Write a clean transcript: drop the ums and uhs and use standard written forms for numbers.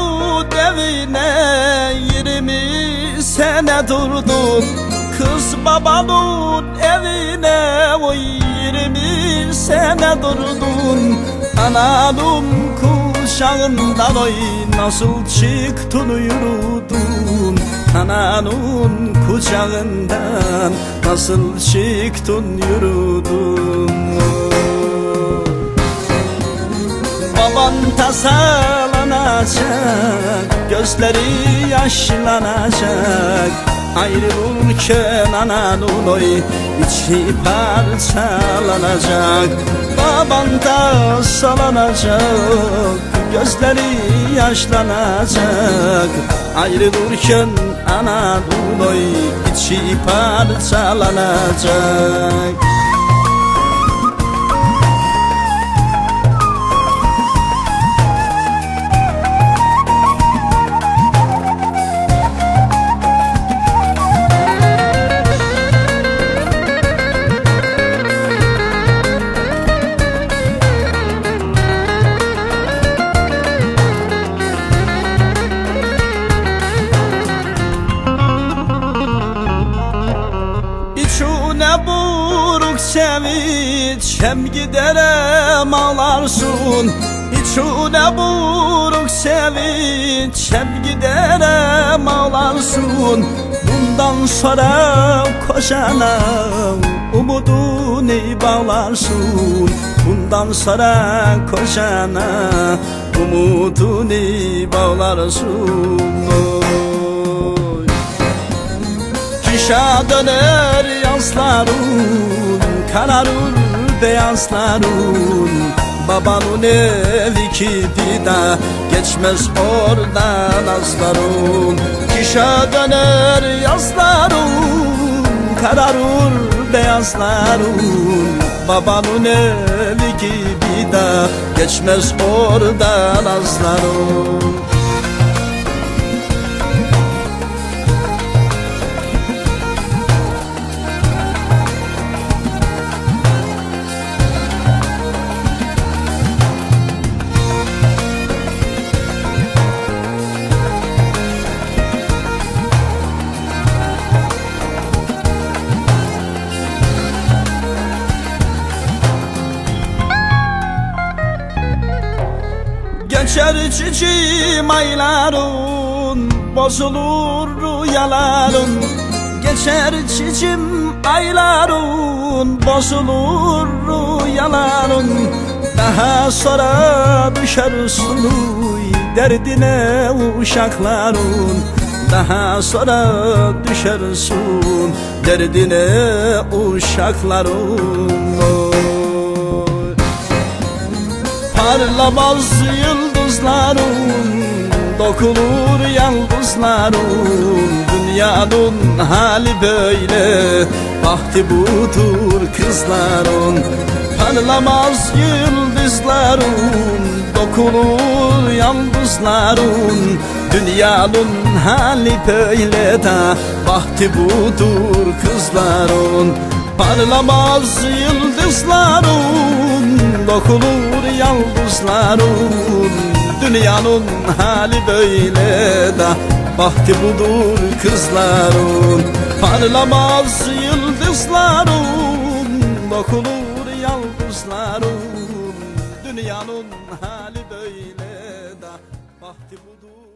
Mahmut evine 20 sene durdun. Kız babanın evine oy 20 sene durdun. Ananın kuşağından oy nasıl çıktın yürüdün. Ananın kucağından nasıl çıktın yürüdün. Baban tasalanacak, gözleri yaşlanacak. Ayrılırken ananın oy içi parçalanacak. Baban tasalanacak, gözleri yaşlanacak. Ayrılırken ananın oy içi parçalanacak. İçine buruk sevinçem giderem ağlarsın. İçine buruk sevinçem giderem ağlarsın. Bundan sonra koşana umudunu bağlarsın. Bundan sonra koşana umudunu bağlarsın. Kışa döner yazların, kararır beyazların. Babanın evi kipida, geçmez oradan azların. Kışa döner yazların, kararır beyazların. Babanın evi kipida, geçmez oradan azların. Geçer çiçeğim ayların, bozulur rüyaların. Geçer çiçeğim ayların, bozulur rüyaların. Daha sonra düşersin derdine uşakların. Daha sonra düşersin derdine uşakların. Parlamaz yıldızların, dokunur yıldızların. Dünyanın hali böyle, vakti budur kızların. Parlamaz yıldızların, dokunur yıldızların. Dünyanın hali böyle de, vakti budur kızların. Parlamaz yıldızların, dokunur yıldızların. Dünyanın hali böyle de, vakti budur kızların. Parlamaz yıldızların, dokunur yıldızların. Dünyanın hali böyle de, vakti budur.